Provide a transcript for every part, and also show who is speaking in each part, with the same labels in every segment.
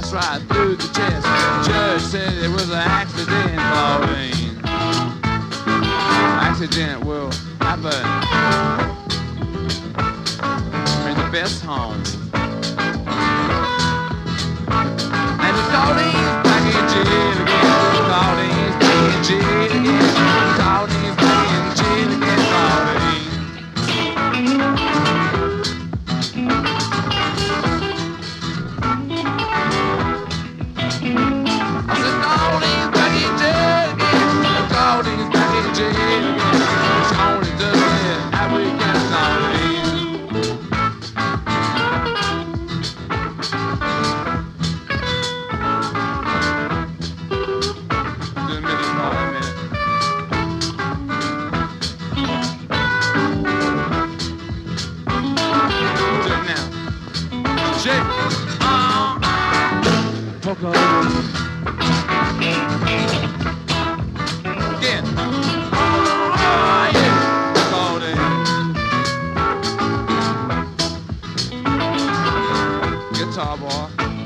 Speaker 1: bust right through the chest. The judge said it was an accident, Claudine. Accident will happen in the best home. And the Claudine's back in jail again. Claudine's back in jail again. Claudine's back in jail again. Claudine. I said Claudine's back in jail again. Claudine's back in jail again. She only does it every weekend, Claudine. Again. Oh, yeah. Claudine. Guitar boy.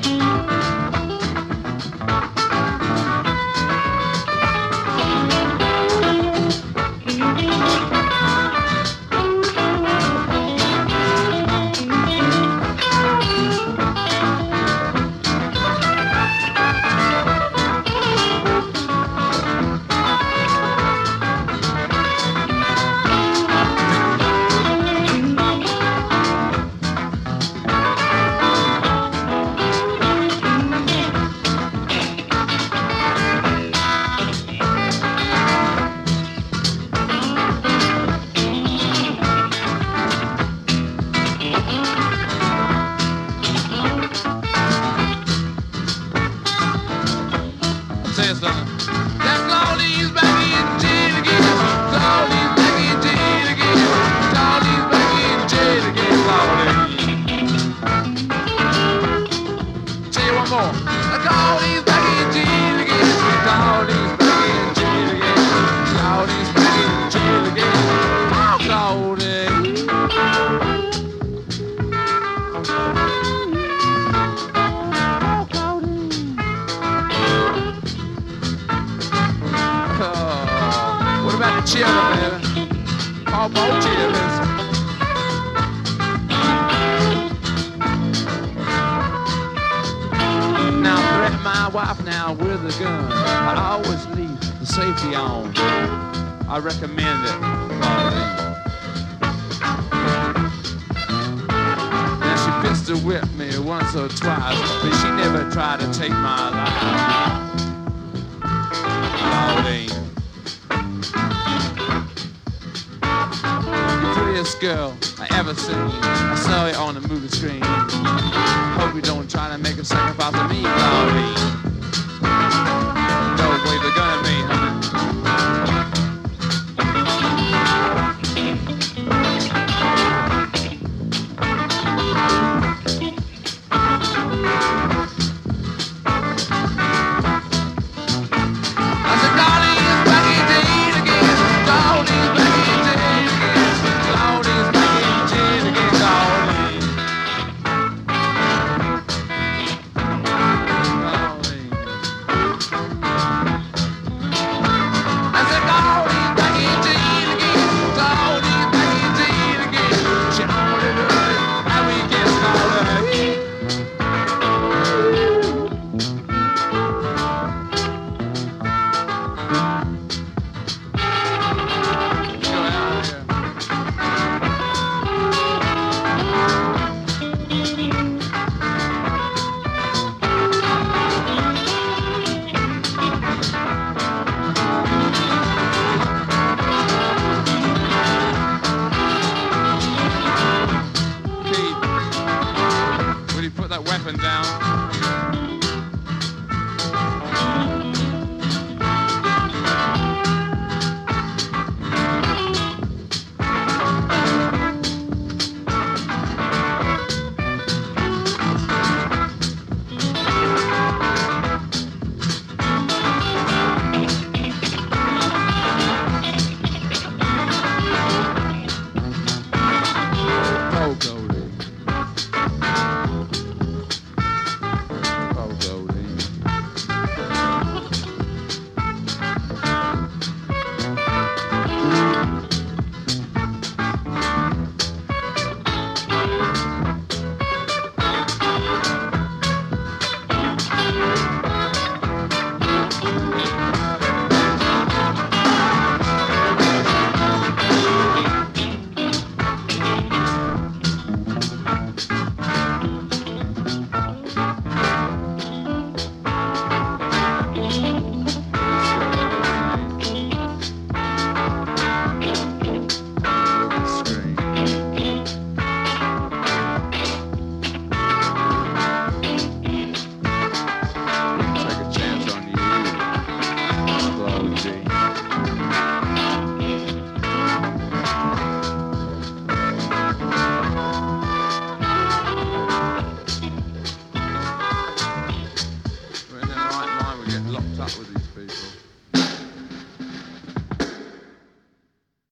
Speaker 1: Say something. That Claudine's back in jail again. Claudine's back in jail again. Claudine's back in jail again. Claudine. Say it one more. Claudine's back in jail again. Claudine's back in jail again. Claudine's back in jail again. Oh, Claudine. What about the children, baby? All both children. Now threaten my wife now with a gun. I always leave the safety on. I recommend it. Now she pistol whipped me once or twice, but she never tried to take my life. Claudine. Prettiest girl I ever seen. I saw it on the movie screen. Hope you don't try to make a sacrifice of me, Claudine. Don't wave the gun at me, huh?